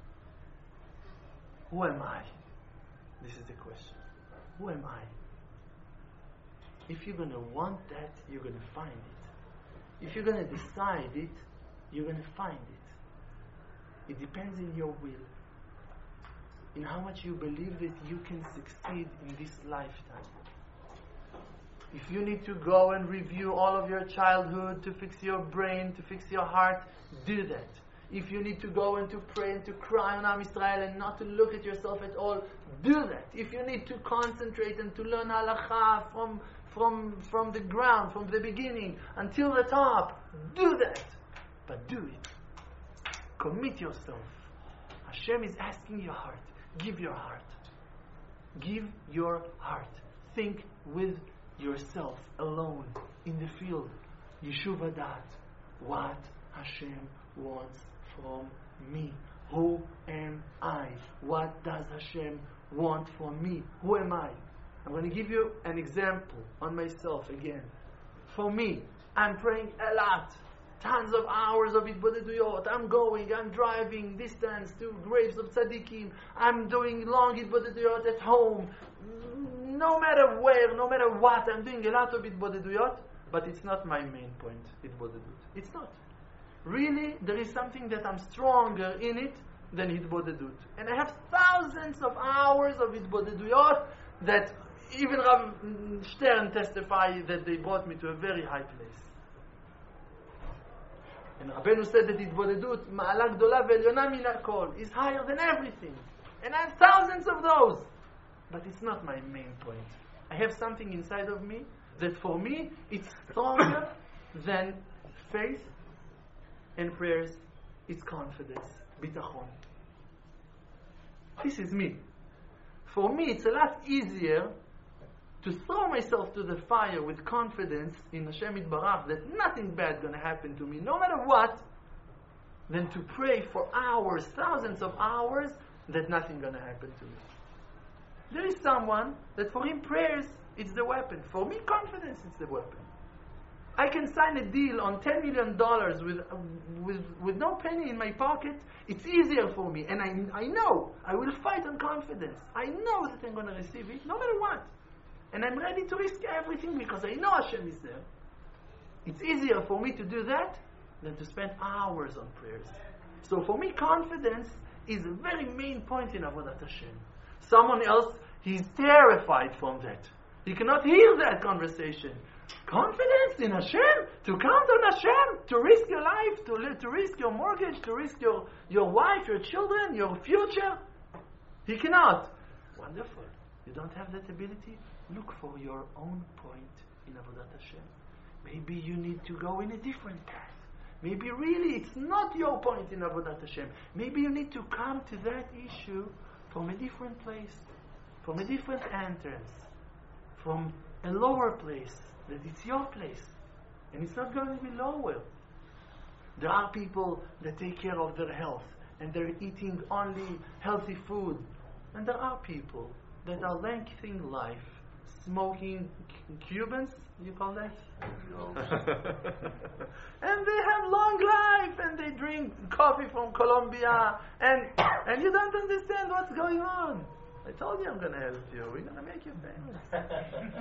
Speaker 1: who am I? This is the question. Who am I? If you're going to want that, you're going to find it. If you're going to decide it, you're going to find it. It depends on your will, in how much you believe that you can succeed in this lifetime. If you need to go and review all of your childhood to fix your brain, to fix your heart, do that. If you need to go and to pray and to cry on Am Yisrael and not to look at yourself at all, do that. If you need to concentrate and to learn halacha from, from, from the ground, from the beginning until the top, do that. But do it. Commit yourself. Hashem is asking your heart. Give your heart. Give your heart. Think with yourself alone in the field. Yeshuv Hadat. What Hashem wants from me. Who am I? What does Hashem want from me? Who am I? I'm going to give you an example on myself again. For me, I'm praying a lot. Tons of hours of Hitbodeduyot. I'm going, I'm driving distance to graves of tzaddikim. I'm doing long Hitbodeduyot at home. No matter where, no matter what, I'm doing a lot of Hitbodeduyot, but it's not my main point, Hitbodedut. It's not. Really, there is something that I'm stronger in it than Hitbodedut. And I have thousands of hours of Hitbodeduyot that even Rav Stern testified that they brought me to a very high place. And Rabbeinu said that Hitbodedut, Ma'ala Gdola ve'Elyona min hakol, is higher than everything. And I have thousands of those. But it's not my main point. I have something inside of me that for me, it's stronger than faith and prayers. It's confidence, bitachon. This is me. For me, it's a lot easier to throw myself to the fire with confidence in Hashem Yitbarach that nothing bad going to happen to me, no matter what, than to pray for hours, thousands of hours, that nothing going to happen to me. There is someone that for him prayers it's the weapon. For me, confidence is the weapon. I can sign a deal on ten million dollars with, uh, with, with no penny in my pocket. It's easier for me. And I, I know I will fight on confidence. I know that I'm going to receive it no matter what. And I'm ready to risk everything because I know Hashem is there. It's easier for me to do that than to spend hours on prayers. So for me, confidence is a very main point in Avodat Hashem. Someone else, he's terrified from that. He cannot hear that conversation. Confidence in Hashem, to count on Hashem, to risk your life, to li- to risk your mortgage, to risk your, your wife, your children, your future. He cannot. Wonderful. You don't have that ability? Look for your own point in Avodat Hashem. Maybe you need to go in a different path. Maybe really it's not your point in Avodat Hashem. Maybe you need to come to that issue from a different place, from a different entrance, from a lower place, that it's your place. And it's not going to be lower. There are people that take care of their health and they're eating only healthy food. And there are people that are lengthening life, smoking Cubans, you call that? And they have long life and they drink coffee from Colombia and and you don't understand what's going on. I told you I'm going to help you. We're going to make you famous.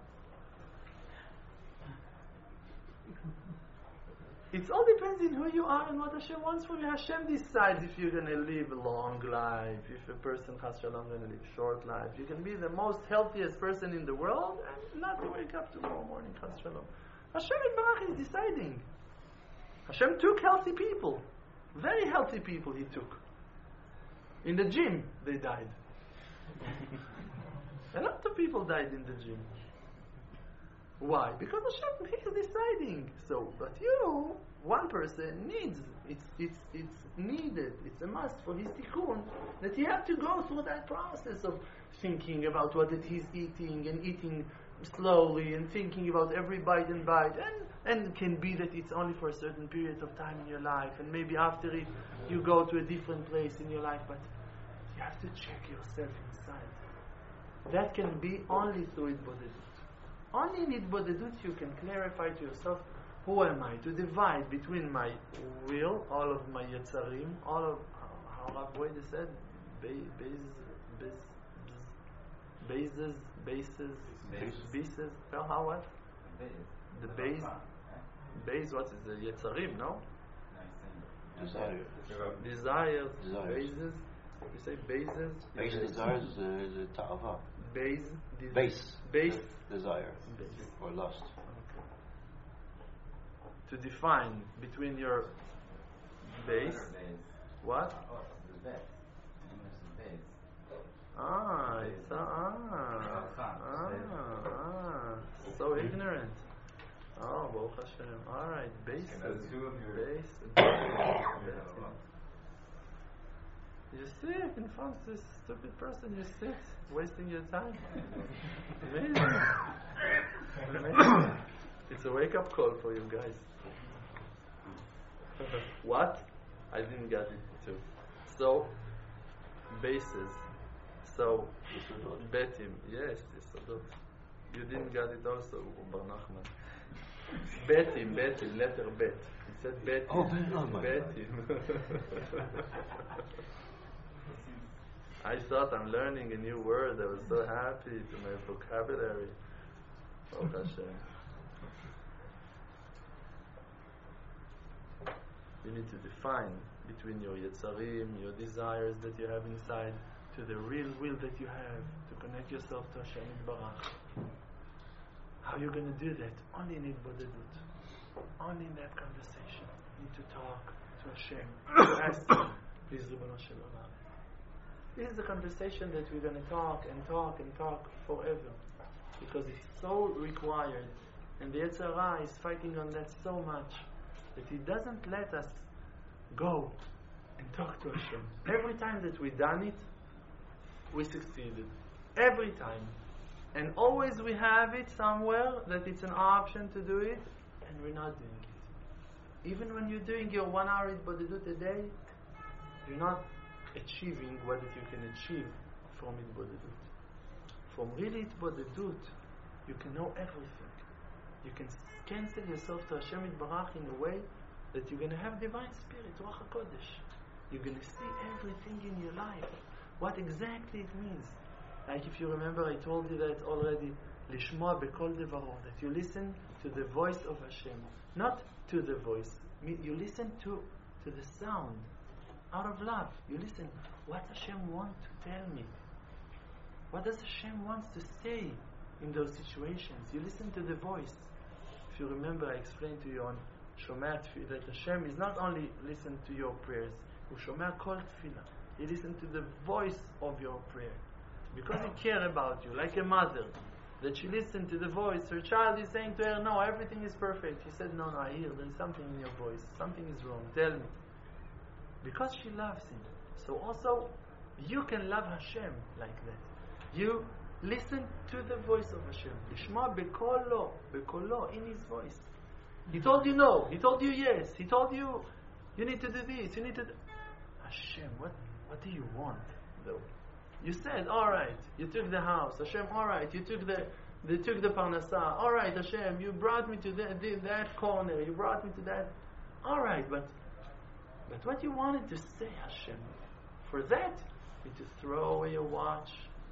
Speaker 1: It all depends on who you are and what Hashem wants from you. Hashem decides if you're going to live a long life, if a person, Chas Shalom, going to live short life. You can be the most healthiest person in the world and not to wake up tomorrow morning, Chas Shalom. Hashem Yitbarach is deciding. Hashem took healthy people. Very healthy people he took. In the gym, they died. A lot of people died in the gym. Why? Because Hashem is deciding. So, but you, one person needs, it's it's it's needed, it's a must for his tikkun, that you have to go through that process of thinking about what it is eating and eating slowly and thinking about every bite and bite. And, and it can be that it's only for a certain period of time in your life, and maybe after it you go to a different place in your life, but you have to check yourself inside. That can be only through Itbodedut. Only in Itbodedut you can clarify to yourself, who am I? To divide between my will, all of my Yetzarim, all of, how Rav Boyd said, bases, bases, bases, bases, well, how what? The base, base, what is the Yetzarim, no?
Speaker 4: Desire.
Speaker 1: Desires,
Speaker 4: Desires.
Speaker 1: bases, you say bases?
Speaker 4: Base desires is a, is a ta'ava.
Speaker 1: Base, de-
Speaker 4: Base.
Speaker 1: base,
Speaker 4: Desire.
Speaker 1: base.
Speaker 4: Or lust.
Speaker 1: To define between your base, what? Ah, it's a, ah, ah, ah, so ignorant. Oh, Baruch Hashem. All right, base, base. You sit in front of this stupid person. You sit, wasting your time. Amazing. Amazing. It's a wake-up call for you guys. What? I didn't get it too. So, bases. So, betim. Yes, yesodot. You didn't get it also, Bar Nachman. Betim, betim, letter bet. He said betim.
Speaker 4: Oh, no, my
Speaker 1: betim. I thought I'm learning a new word. I was so happy to my vocabulary. Oh, Hashem. You need to define between your Yetzarim, your desires that you have inside, to the real will that you have, to connect yourself to Hashem Yitbarach. How are you going to do that? Only in Itbodedut. Only in that conversation. You need to talk to Hashem. To ask Him, please, Ribono Shel Olam. This is the conversation that we're going to talk and talk and talk forever. Because it's so required. And the Yetzer Hara is fighting on that so much that he doesn't let us go and talk to Hashem. Every time that we've done it, we succeeded. Every time. And always we have it somewhere that it's an option to do it, and we're not doing it. Even when you're doing your one hour Itbodedut a day, you're not achieving what that you can achieve from Itbodedut.
Speaker 5: from really Hitbodedut, you can know everything. You can cancel yourself to Hashem Yitbarach in a way that you're going to have divine spirit, Ruach HaKodesh. You're going to see everything in your life, what exactly it means. Like if you remember, I told you that already, Lishmoa Bekol Devaro, that you listen to the voice of Hashem, not to the voice. You listen to, to the sound, out of love. You listen, what Hashem wants to tell me? What does Hashem wants to say in those situations? You listen to the voice. If you remember, I explained to you on Shomea Tefillah that Hashem is not only listen to your prayers, Hu Shomea Kol Tefillah. He listens to the voice of your prayer. Because He cares about you, like a mother, that she listened to the voice. Her child is saying to her, no, everything is perfect. He said, no, no, I hear, there is something in your voice. Something is wrong. Tell me. Because she loves Him. So also, you can love Hashem like that. You listen to the voice of Hashem. Lishma bekolo, bekolo, in His voice. He told you no. He told you yes. He told you, you need to do this. You need to do... Hashem, what, what do you want, though? You said, all right. You took the house. Hashem, all right. You took the, they took the parnasah. All right, Hashem. You brought me to the, the, that corner. You brought me to that. All right, but, but what you wanted to say, Hashem, for that, you to throw away your watch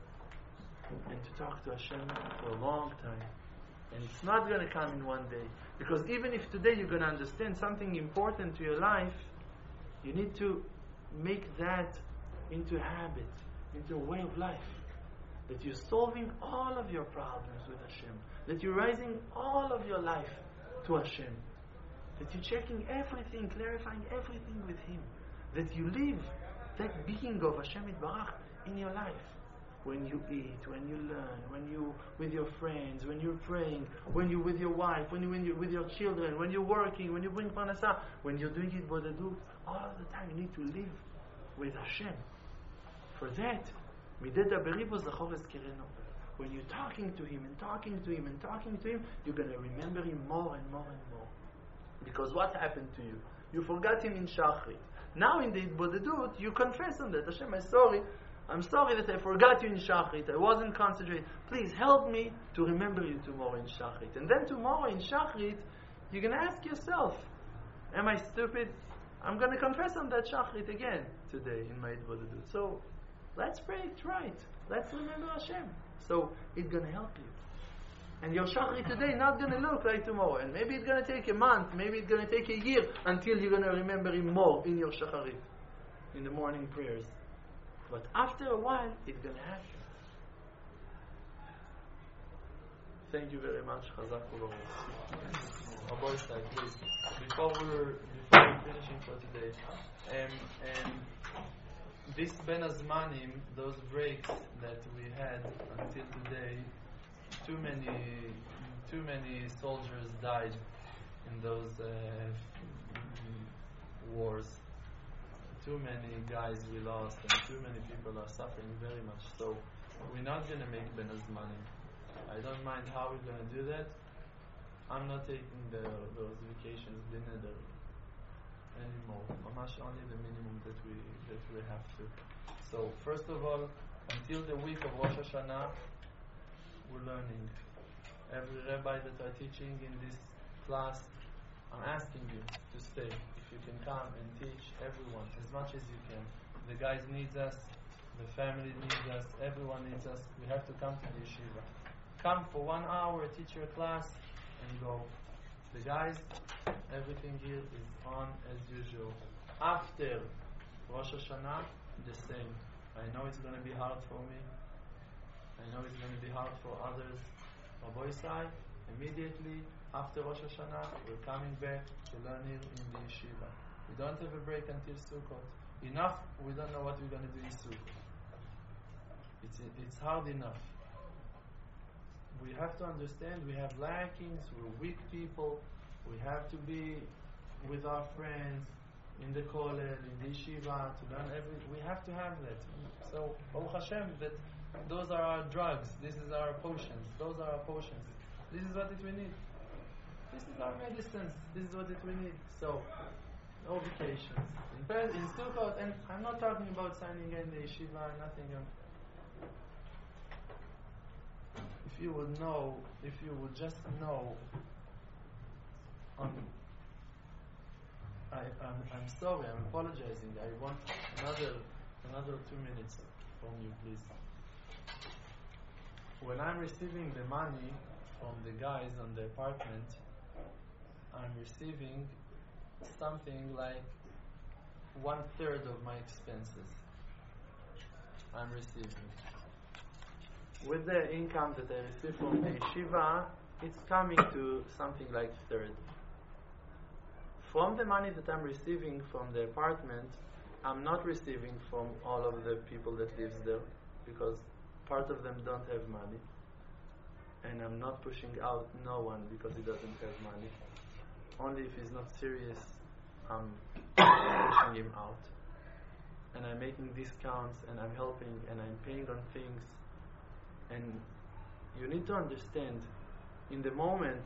Speaker 5: and to talk to Hashem for a long time. And it's not going to come in one day. Because even if today you're going to understand something important to your life, you need to make that into a habit, into a way of life. That you're solving all of your problems with Hashem. That you're raising all of your life to Hashem. That you're checking everything, clarifying everything with Him. That you live that being of Hashem Yitbarach in your life. When you eat, when you learn, when you with your friends, when you're praying, when you're with your wife, when you when you with your children, when you're working, when you bring parnasah, when you're doing it bodedut, all of the time you need to live with Hashem. For that, when you're talking to Him and talking to Him and talking to Him, you're going to remember Him more and more and more. Because what happened to you? You forgot Him in Shachrit. Now in the bodedut, you confess on that. Hashem, I'm sorry. I'm sorry that I forgot you in Shachrit. I wasn't concentrating. Please help me to remember you tomorrow in Shachrit. And then tomorrow in Shachrit, you're going to ask yourself, am I stupid? I'm going to confess on that Shachrit again today in my Bodedut. So let's pray it right. Let's remember Hashem. So it's going to help you. And your Shachrit today not going to look like tomorrow. And maybe it's going to take a month. Maybe it's going to take a year until you're going to remember Him more in your Shacharit, in the morning prayers. But after a while, it's going to happen. Thank you very much, Chazak u'Baruch. Rabbi Isai, please. Before we're, before we're finishing for today, um, um, this Ben Azmanim, those breaks that we had until today, too many, too many soldiers died in those uh, wars. Too many guys we lost, and too many people are suffering very much. So we're not going to make Ben Azmanim. I don't mind how we're going to do that. I'm not taking the, those vacations dinner anymore. Mamash only the minimum that we that we have to. So first of all, until the week of Rosh Hashanah, we're learning. Every rabbi that are teaching in this class, I'm asking you to stay. You can come and teach everyone as much as you can. The guys needs us, the family needs us, everyone needs us. We have to come to the yeshiva. Come for one hour, teach your class, and go. The guys, everything here is on as usual. After Rosh Hashanah, the same. I know it's going to be hard for me. I know it's going to be hard for others. Rabbi Isai, immediately after Rosh Hashanah, we're coming back to learn here in the yeshiva. We don't have a break until Sukkot. Enough, we don't know what we're going to do in Sukkot. It's, it's hard enough. We have to understand we have lackings, we're weak people, we have to be with our friends in the kollel, in the yeshiva, to learn every. We have to have that. So, Baruch Hashem, that those are our drugs, this is our potions, those are our potions. This is what it we need. This is our medicines. This is what it we need. So, no vacations. In, in Sukkot, and I'm not talking about signing in the yeshiva, nothing. Um, if you would know, if you would just know, um, I, I'm, I'm sorry, I'm apologizing. I want another another two minutes from you, please. When I'm receiving the money from the guys on the apartment, I'm receiving something like one third of my expenses. I'm receiving. With the income that I receive from the yeshiva, it's coming to something like third. From the money that I'm receiving from the apartment, I'm not receiving from all of the people that lives there, because part of them don't have money, and I'm not pushing out no one because he doesn't have money. Only if he's not serious, I'm pushing him out. And I'm making discounts, and I'm helping, and I'm paying on things. And you need to understand, in the moment,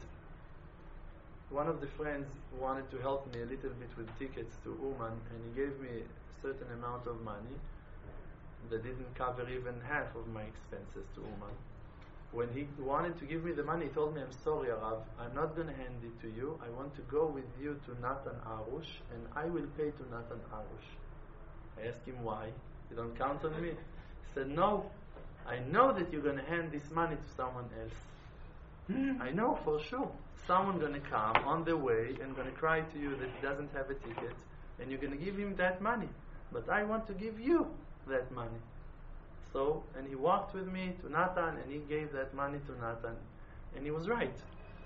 Speaker 5: one of the friends wanted to help me a little bit with tickets to Uman, and he gave me a certain amount of money that didn't cover even half of my expenses to Uman. When he wanted to give me the money, he told me, I'm sorry, Arav, I'm not going to hand it to you. I want to go with you to Natan Arush, and I will pay to Natan Arush. I asked him why. You don't count on me? He said, no, I know that you're going to hand this money to someone else. I know for sure. Someone going to come on the way and going to cry to you that he doesn't have a ticket, and you're going to give him that money. But I want to give you that money. So, and he walked with me to Natan, and he gave that money to Natan. And he was right.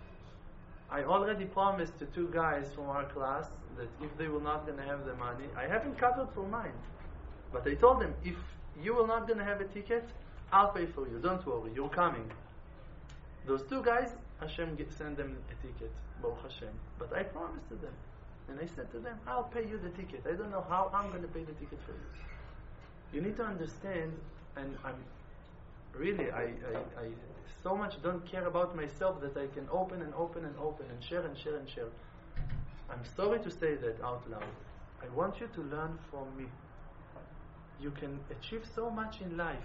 Speaker 5: I already promised to two guys from our class that if they were not going to have the money, I haven't covered for mine. But I told them, if you were not going to have a ticket, I'll pay for you. Don't worry, you're coming. Those two guys, Hashem sent them a ticket, Baruch Hashem. But I promised to them. And I said to them, I'll pay you the ticket. I don't know how I'm going to pay the ticket for you. You need to understand, and I'm really, I, I, I so much don't care about myself that I can open and open and open and share and share and share. I'm sorry to say that out loud. I want you to learn from me. You can achieve so much in life.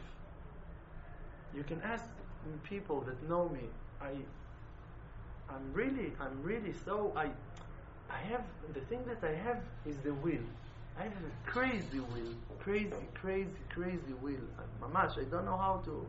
Speaker 5: You can ask people that know me. I, I'm really, I'm really so, I, I have, the thing that I have is the will. I have a crazy will, crazy, crazy, crazy will. I'm, mamash, I don't know how to,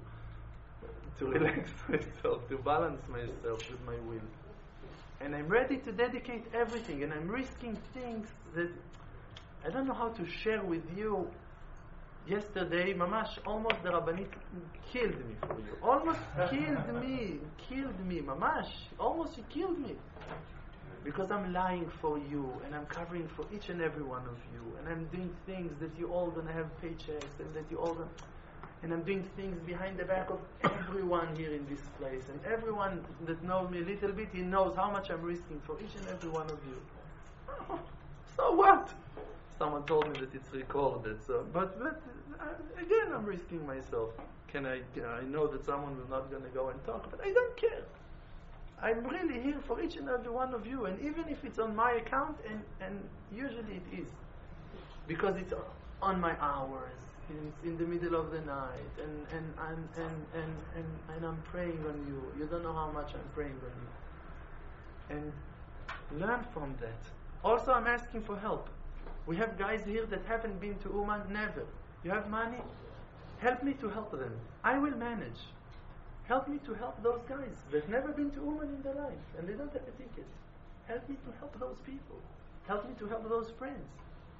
Speaker 5: to relax myself, to balance myself with my will. And I'm ready to dedicate everything, and I'm risking things that I don't know how to share with you. Yesterday, mamash, almost the Rabbanit killed me for you. Almost killed me, killed me, mamash. Almost he killed me. Because I'm lying for you, and I'm covering for each and every one of you, and I'm doing things that you all gonna have paychecks, and that you all gonna, and I'm doing things behind the back of everyone here in this place, and everyone that knows me a little bit, he knows how much I'm risking for each and every one of you. Oh, so what? Someone told me that it's recorded, so but but uh, again, I'm risking myself. Can I? Uh, I know that someone is not gonna go and talk, but I don't care. I'm really here for each and every one of you, and even if it's on my account, and, and usually it is, because it's on my hours, and it's in the middle of the night, and and and and and, and, and I'm praying on you. You don't know how much I'm praying on you. And learn from that. Also, I'm asking for help. We have guys here that haven't been to Uman, never. You have money? Help me to help them. I will manage. Help me to help those guys that never been to Uman in their life and they don't have a ticket. Help me to help those people. Help me to help those friends.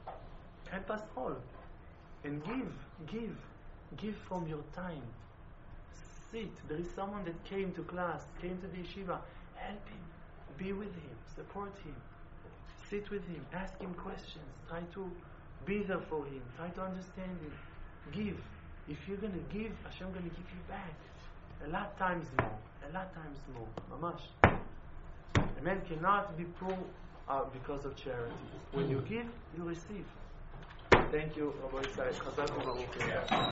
Speaker 5: Help us all. And give, give, give from your time. Sit. There is someone that came to class, came to the yeshiva. Help him. Be with him. Support him. Sit with him. Ask him questions. Try to be there for him. Try to understand him. Give. If you're going to give, Hashem going to give you back. A lot times more. A lot times more. Mamash. A man cannot be poor uh, because of charity. When you give, you receive. Thank you, Rabbi Isai. Chazak u'Baruch.